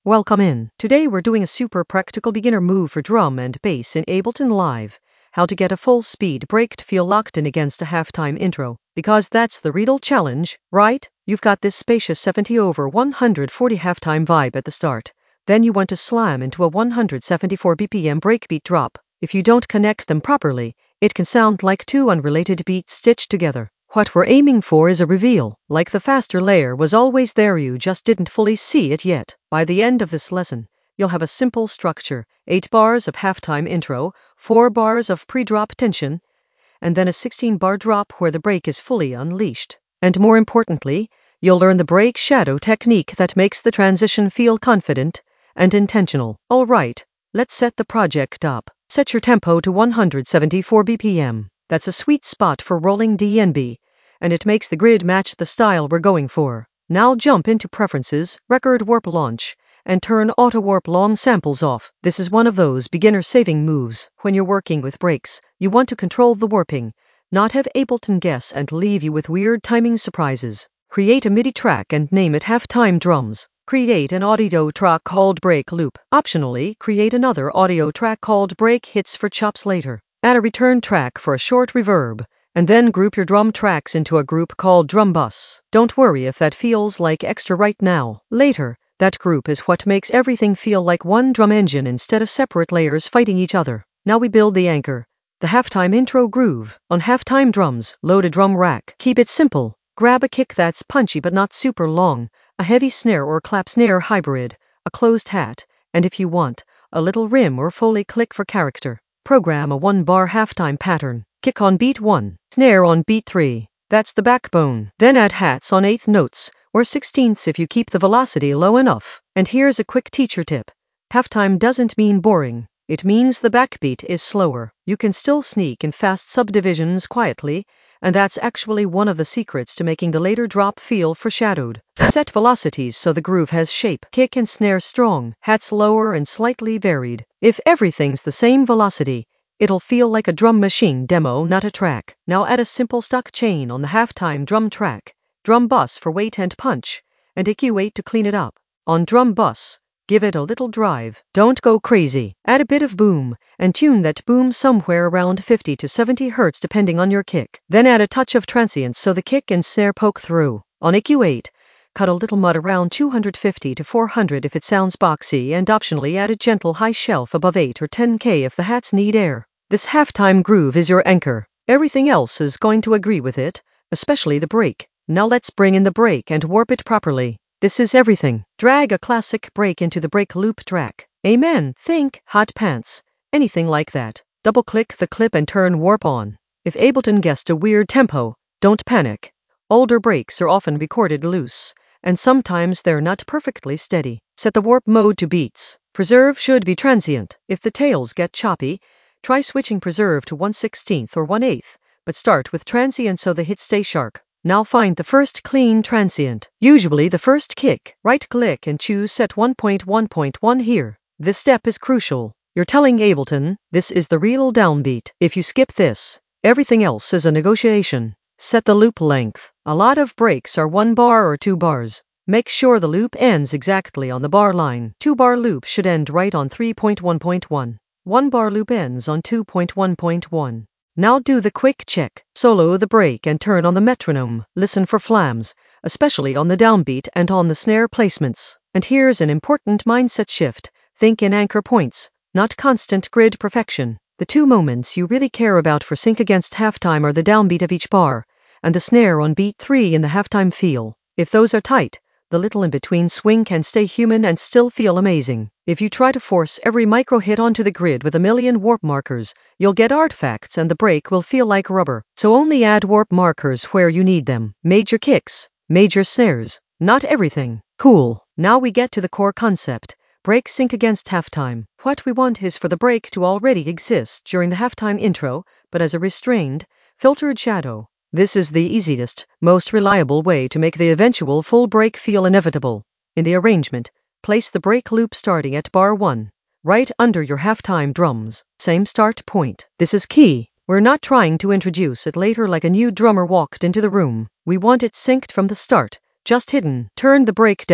Welcome in. Today we're doing a super practical beginner move for drum and bass in Ableton Live. How to get a full speed break to feel locked in against a halftime intro. Because that's the real challenge, right? You've got this spacious 70/140 halftime vibe at the start. Then you want to slam into a 174 BPM breakbeat drop. If you don't connect them properly, it can sound like two unrelated beats stitched together. What we're aiming for is a reveal, like the faster layer was always there, you just didn't fully see it yet. By the end of this lesson, you'll have a simple structure: 8 bars of halftime intro, 4 bars of pre-drop tension, and then a 16-bar drop where the break is fully unleashed. And more importantly, you'll learn the break shadow technique that makes the transition feel confident and intentional. All right, let's set the project up. Set your tempo to 174 BPM. That's a sweet spot for rolling DnB, and it makes the grid match the style we're going for. Now jump into Preferences, Record Warp Launch, and turn Auto Warp Long Samples off. This is one of those beginner-saving moves. When you're working with breaks, you want to control the warping, not have Ableton guess and leave you with weird timing surprises. Create a MIDI track and name it Halftime Drums. Create an audio track called Break Loop. Optionally, create another audio track called Break Hits for chops later. Add a return track for a short reverb, and then group your drum tracks into a group called Drum Bus. Don't worry if that feels like extra right now. Later, that group is what makes everything feel like one drum engine instead of separate layers fighting each other. Now we build the anchor, the halftime intro groove. On halftime drums, load a drum rack. Keep it simple. Grab a kick that's punchy but not super long, a heavy snare or clap snare hybrid, a closed hat, and if you want, a little rim or Foley click for character. Program a 1-bar halftime pattern. Kick on beat 1, snare on beat 3. That's the backbone. Then add hats on 8th notes, or 16ths if you keep the velocity low enough. And here's a quick teacher tip. Halftime doesn't mean boring. It means the backbeat is slower. You can still sneak in fast subdivisions quietly, and that's actually one of the secrets to making the later drop feel foreshadowed. Set velocities so the groove has shape. Kick and snare strong, hats lower and slightly varied. If everything's the same velocity, it'll feel like a drum machine demo, not a track. Now add a simple stuck chain on the halftime drum track, drum bus for weight and punch, and EQ8 to clean it up. On drum bus, give it a little drive. Don't go crazy. Add a bit of boom, and tune that boom somewhere around 50 to 70 Hz depending on your kick. Then add a touch of transients so the kick and snare poke through. On EQ8, cut a little mud around 250 to 400 if it sounds boxy, and optionally add a gentle high shelf above 8 or 10K if the hats need air. This halftime groove is your anchor. Everything else is going to agree with it, especially the break. Now let's bring in the break and warp it properly. This is everything. Drag a classic break into the break loop track. Amen. Think hot pants. Anything like that. Double-click the clip and turn warp on. If Ableton guessed a weird tempo, don't panic. Older breaks are often recorded loose, and sometimes they're not perfectly steady. Set the warp mode to beats. Preserve should be transient. If the tails get choppy, try switching preserve to 1/16 or 1/8, but start with transient so the hits stay sharp. Now find the first clean transient, usually the first kick. Right-click and choose Set 1.1.1 here. This step is crucial. You're telling Ableton, this is the real downbeat. If you skip this, everything else is a negotiation. Set the loop length. A lot of breaks are 1 bar or 2 bars. Make sure the loop ends exactly on the bar line. 2-bar loop should end right on 3.1.1. 1-bar loop ends on 2.1.1. Now do the quick check. Solo the break and turn on the metronome. Listen for flams, especially on the downbeat and on the snare placements. And here's an important mindset shift. Think in anchor points, not constant grid perfection. The two moments you really care about for sync against halftime are the downbeat of each bar, and the snare on beat 3 in the halftime feel. If those are tight, the little in-between swing can stay human and still feel amazing. If you try to force every micro hit onto the grid with a million warp markers, you'll get artifacts and the break will feel like rubber. So only add warp markers where you need them. Major kicks, major snares, not everything. Cool. Now we get to the core concept. Break sync against halftime. What we want is for the break to already exist during the halftime intro, but as a restrained, filtered shadow. This is the easiest, most reliable way to make the eventual full break feel inevitable. In the arrangement, place the break loop starting at bar 1, right under your halftime drums. Same start point. This is key. We're not trying to introduce it later like a new drummer walked into the room. We want it synced from the start, just hidden. Turn the break down.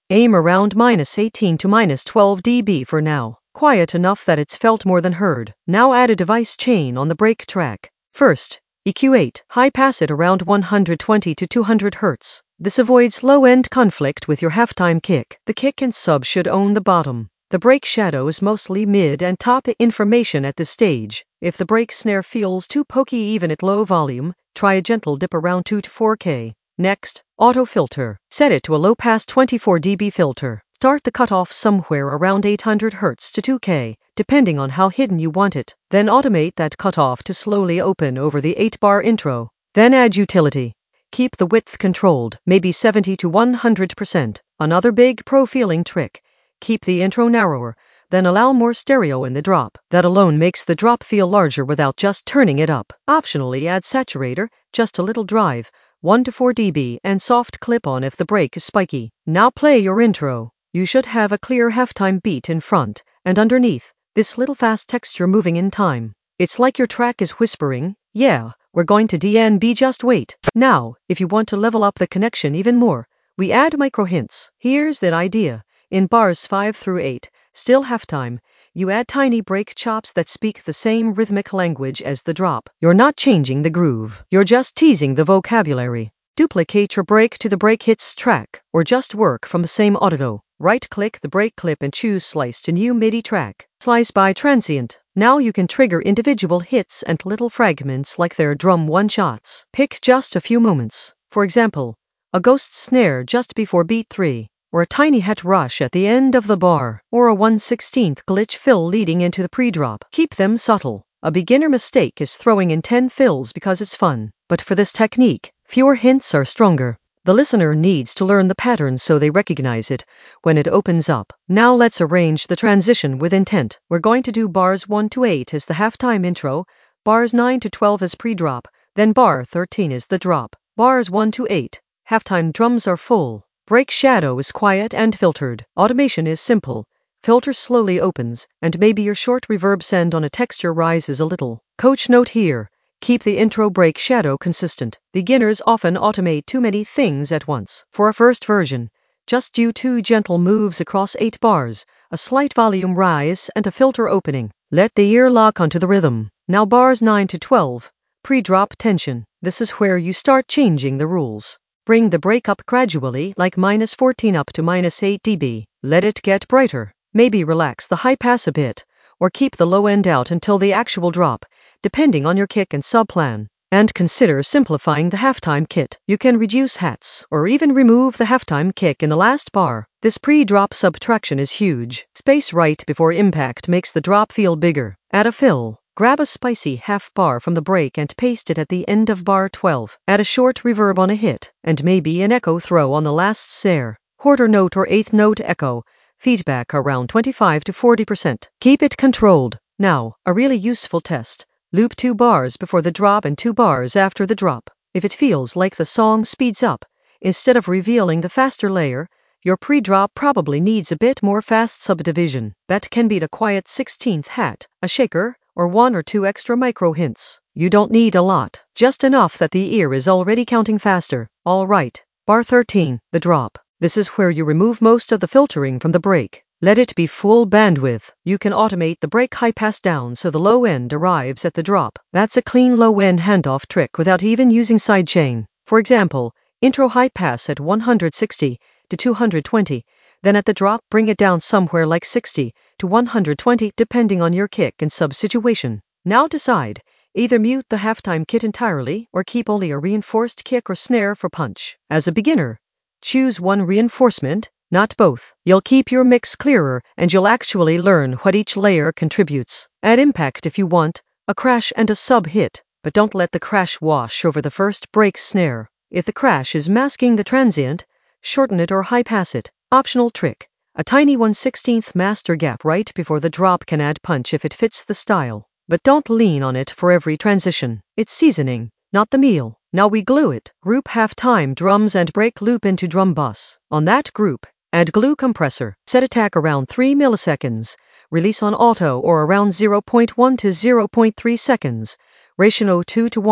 Aim around -18 to -12 dB for now. Quiet enough that it's felt more than heard. Now add a device chain on the brake track. First, EQ8, high pass it around 120 to 200 Hz. This avoids low-end conflict with your halftime kick. The kick and sub should own the bottom. The brake shadow is mostly mid and top information at this stage. If the brake snare feels too pokey even at low volume, try a gentle dip around 2 to 4K. Next, auto filter. Set it to a low-pass 24 dB filter. Start the cutoff somewhere around 800 Hz to 2K, depending on how hidden you want it. Then automate that cutoff to slowly open over the 8-bar intro. Then add utility. Keep the width controlled, maybe 70 to 100%. Another big pro-feeling trick. Keep the intro narrower, then allow more stereo in the drop. That alone makes the drop feel larger without just turning it up. Optionally add saturator, just a little drive, 1 to 4 dB, and soft clip-on if the brake is spiky. Now play your intro. You should have a clear halftime beat in front, and underneath, this little fast texture moving in time. It's like your track is whispering, yeah, we're going to DNB, just wait. Now, if you want to level up the connection even more, we add micro hints. Here's that idea. In bars 5 through 8, still halftime, you add tiny break chops that speak the same rhythmic language as the drop. You're not changing the groove, you're just teasing the vocabulary. Duplicate your break to the break hits track, or just work from the same audio. Right-click the break clip and choose Slice to new MIDI track. Slice by transient. Now you can trigger individual hits and little fragments like their drum one-shots. Pick just a few moments. For example, a ghost snare just before beat 3. Or a tiny hat rush at the end of the bar, or a 1/16 glitch fill leading into the pre-drop. Keep them subtle. A beginner mistake is throwing in 10 fills because it's fun. But for this technique, fewer hints are stronger. The listener needs to learn the pattern so they recognize it when it opens up. Now let's arrange the transition with intent. We're going to do bars 1 to 8 as the halftime intro, bars 9 to 12 as pre-drop, then bar 13 is the drop. Bars 1 to 8, halftime drums are full. Brake shadow is quiet and filtered. Automation is simple. Filter slowly opens, and maybe your short reverb send on a texture rises a little. Coach note here. Keep the intro brake shadow consistent. Beginners often automate too many things at once. For a first version, just do 2 gentle moves across 8 bars, a slight volume rise and a filter opening. Let the ear lock onto the rhythm. Now bars 9 to 12, pre-drop tension. This is where you start changing the rules. Bring the brake up gradually, like -14 up to -8 dB. Let it get brighter. Maybe relax the high pass a bit, or keep the low end out until the actual drop, depending on your kick and sub plan. And consider simplifying the halftime kit. You can reduce hats, or even remove the halftime kick in the last bar. This pre-drop subtraction is huge. Space right before impact makes the drop feel bigger. Add a fill. Grab a spicy half bar from the break and paste it at the end of bar 12. Add a short reverb on a hit, and maybe an echo throw on the last snare. Quarter note or eighth note echo. Feedback around 25 to 40%. Keep it controlled. Now, a really useful test. Loop 2 bars before the drop and 2 bars after the drop. If it feels like the song speeds up, instead of revealing the faster layer, your pre-drop probably needs a bit more fast subdivision. That can be the quiet 16th hat, a shaker, or 1 or 2 extra micro hints. You don't need a lot, just enough that the ear is already counting faster. All right, bar 13, the drop. This is where you remove most of the filtering from the break. Let it be full bandwidth. You can automate the break high pass down so the low end arrives at the drop. That's a clean low end handoff trick without even using sidechain. For example, intro high pass at 160 to 220, then at the drop bring it down somewhere like 60 to 120 depending on your kick and sub situation. Now decide, either mute the halftime kit entirely or keep only a reinforced kick or snare for punch. As a beginner, choose one reinforcement, not both. You'll keep your mix clearer and you'll actually learn what each layer contributes. Add impact if you want, a crash and a sub hit, but don't let the crash wash over the first break snare. If the crash is masking the transient, shorten it or high pass it. Optional trick. A tiny 1/16 master gap right before the drop can add punch if it fits the style. But don't lean on it for every transition. It's seasoning, not the meal. Now we glue it. Group halftime drums and break loop into drum bus. On that group, add glue compressor. Set attack around 3 milliseconds. Release on auto or around 0.1 to 0.3 seconds. Ratio 2 to 1.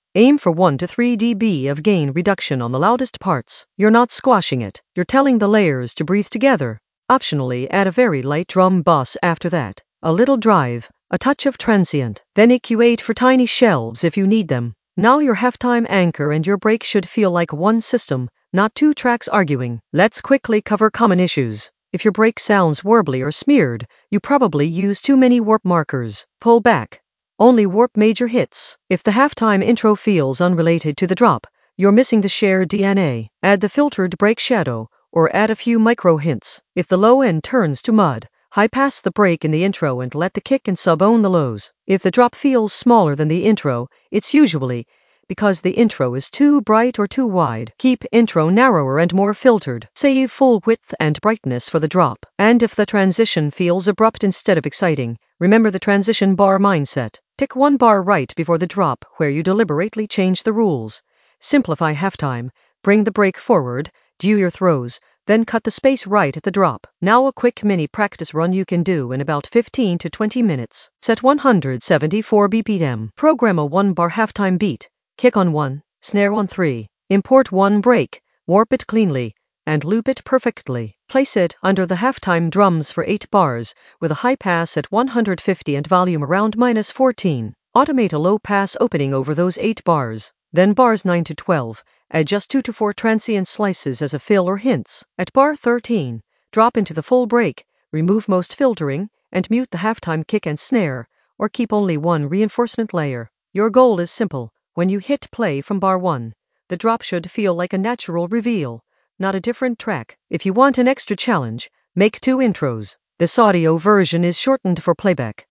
Aim for 1 to 3 dB of gain reduction on the loudest parts. You're not squashing it, you're telling the layers to breathe together. Optionally, add a very light drum bass after that. A little drive, a touch of transient, then EQ8 for tiny shelves if you need them. Now your halftime anchor and your break should feel like one system, not two tracks arguing. Let's quickly cover common issues. If your break sounds warbly or smeared, you probably use too many warp markers. Pull back. Only warp major hits. If the halftime intro feels unrelated to the drop, you're missing the shared DNA. Add the filtered break shadow, or add a few micro hints. If the low end turns to mud, high pass the break in the intro and let the kick and sub own the lows. If the drop feels smaller than the intro, it's usually because the intro is too bright or too wide. Keep intro narrower and more filtered. Save full width and brightness for the drop. And if the transition feels abrupt instead of exciting, remember the transition bar mindset. Tick one bar right before the drop where you deliberately change the rules. Simplify halftime, bring the break forward, do your throws, then cut the space right at the drop. Now a quick mini practice run you can do in about 15 to 20 minutes. Set 174 BPM. Program a 1-bar halftime beat. Kick on 1, snare on 3. Import 1 break, warp it cleanly, and loop it perfectly. Place it under the halftime drums for 8 bars, with a high pass at 150 and volume around -14. Automate a low pass opening over those 8 bars. Then bars 9 to 12, add just 2 to 4 transient slices as a fill or hints. At bar 13, drop into the full break, remove most filtering, and mute the halftime kick and snare, or keep only one reinforcement layer. Your goal is simple. When you hit play from bar 1, the drop should feel like a natural reveal, not a different track. If you want an extra challenge, make 2 intros. This audio version is shortened for playback.